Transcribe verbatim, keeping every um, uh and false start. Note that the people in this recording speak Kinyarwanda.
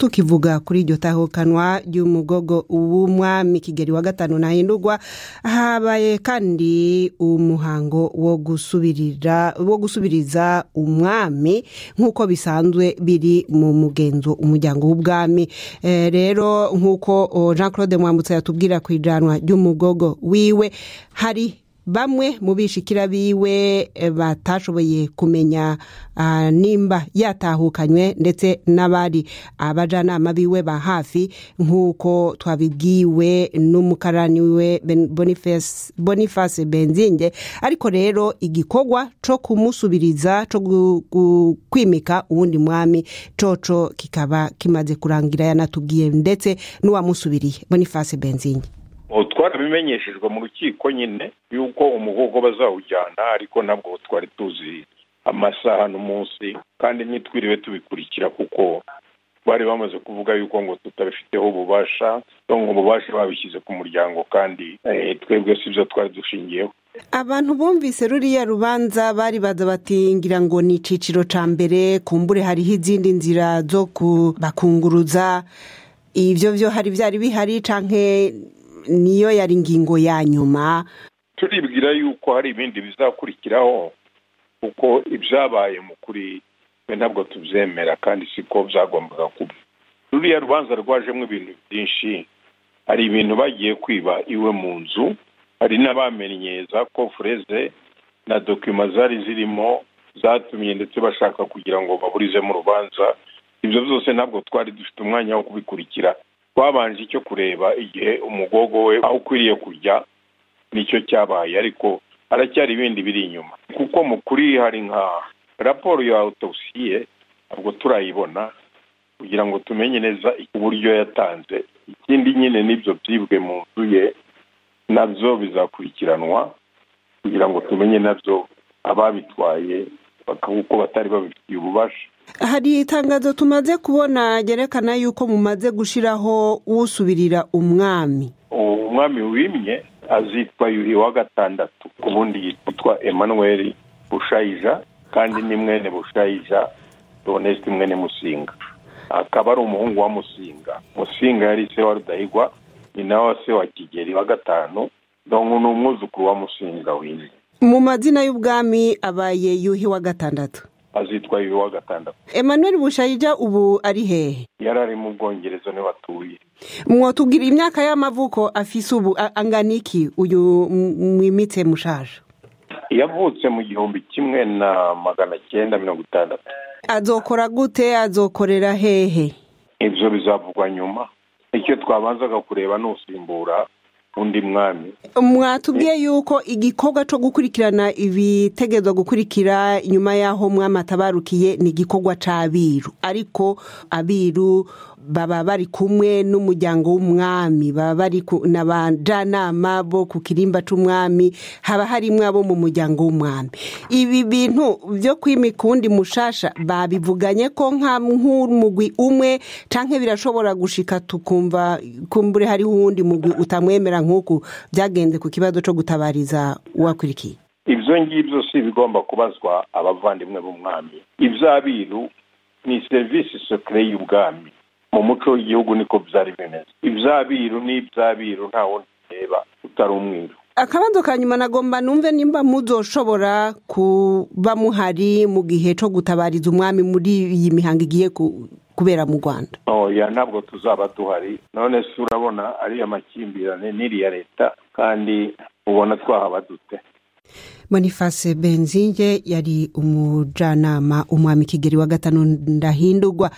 tukivuga kuri iryo tahukanwa ry'umugogo w'umwami Kigeli wa gatanu Ndahindurwa, habaye kandi umuhango wo gusubirira wo gusubiriza umwami nk'uko bisanzwe biri mu mugenzo umuryango w'ubwami. E, rero nk'uko Jean Claude Mwambutsa yatubwira ku ijanwa ry'umugogo wiwe, hari bamwe mu bishikira biwe batashoboye kumenya uh, nimba yatahukanywe, ndetse n'abari abajanama biwe ba hafi nk'uko twabibwiwe n'umukarani we Boniface Boniface Benzinge. Ariko rero igikorwa co kumusubiriza co kwimika uwundi mwami coco kikaba kimaze kurangira, yanatubwiye ndetse n'uwamusubiriye Boniface Benzinge. Twarabimenyeshejwe mu rukiko nyine yuko umugogo bazawujyana, ariko nabwo twari tuzi amasaha n'umunsi, kandi nitwiriwe tubikurikira kuko bari bamaze kuvuga yuko ngo tutabifiteho ububasha, ngo ububasha babishyize ku muryango, kandi eh, twebwe sivyo twari dushingiyeho. Abantu bumvise ruriya rubanza bari baza bati ngira ngo ni iciciro ca mbere, kumbure hariho izindi nzira zo kubakunguruza. Ivyo vyo hari vyari bihari canke niyo yari ngingo ya nyuma? Turibwira yuko hari ibindi bizakurikiraho, kuko ibyabaye mu kuri ntabwo tubyemera kandi siko byagombaga kuba. Ruriya rubanza rwajemo ibintu byinshi, hari ibintu bagiye kwiba iwe mu nzu, hari n'abamenyeza ko freze na dokima zari zirimo zatumye ndetse bashaka kugira ngo baburize mu rubanza. Ibyo byose ntabwo twari dufite umwanya wo kubikurikira. Twabanje icyo kureba igihe umugogo we aho ukwiriye kujya nicyo cyabaye, ariko haracyari ibindi biri inyuma, kuko mu kuri hari nka raporo ya autopsie ntabwo turayibona kugira ngo tumenye neza uburyo yatanze. Ikindi nyine nibyo byibwe mu nzu ye nabyo bizakurikiranwa kugira ngo tumenye nabyo ababitwaye bakavuko batari babifitiye ububasha. Hari itangazo tumaze kubona gerekana yuko mumaze gushiraho usubirira umwami. Umwami wimye azitwa Yuhi wa gatandatu, ubundi yitwa Emmanuel Bushayija, kandi ni mwene Bushayija Doneste mwene Musinga. Akaba ari umuhungu wa Musinga. Musinga yari se wa Rudahigwa, ni nawe se wa Kigeli wa gatanu, donc ni umwuzukuru wa Musinga wimye. Mu mazina y'ubwami abaye Yuhi wa gatandatu. Azitwa Yuhi wa gatandatu. Emmanuel Bushayija ubu ari hehe? Yarari mu Bwongereza ne batuye. Mwotubwira imyaka y'amavuko afise ubu anganiki uyu mwimitse mushaje? Yavutse mu gihumbi kimwe na magana cyenda mirongo itandatu. Azokora gute? Azokorera hehe? Ivyo bizavugwa nyuma. Icyo twabanzaga kureba n'usimbura undi mwami. Mwatubwiye yuko igikorwa cyo gukurikirana ibitegezwa gukurikira nyuma yaho mwami atabarukiye ni igikorwa c'abiru, ariko abiru baba bari kumwe n'umuryango w'umwami, baba bari n'abajanama bo ku kirimba c'umwami, haba harimwe abo mu muryango w'umwami. Ibi bintu byo kwimika undi mushasha babivuganye ko nka nk'umugwi umwe, canke birashobora gushika tukumva kumbure hari uwundi mugwi utamwemera nk'uko byagenze ku kibazo cyo gutabariza uwakurikiye? Ibyo ngibyo si bigomba kubazwa abavandimwe b'umwami. Iby'abiru ni service secret y'ubwami. Mu muco w'igihugu niko byari bimeze. Iby'abiru ni iby'abiru, nta wundi reba utari umwiru. Akabanzo kanyuma nagomba numve nimba muzoshobora kuba muhari mu gihe cyo gutabariza umwami muri iyi mihango igiye kubera mu Rwanda. Oh ya, ntabwo tuzaba duhari. None se urabona ari amakimbirane n'iri ya leta, kandi ubona twahaba dute. Boniface Benzinge yari umujanama umwami Kigeli wa gatanu Ndahindurwa.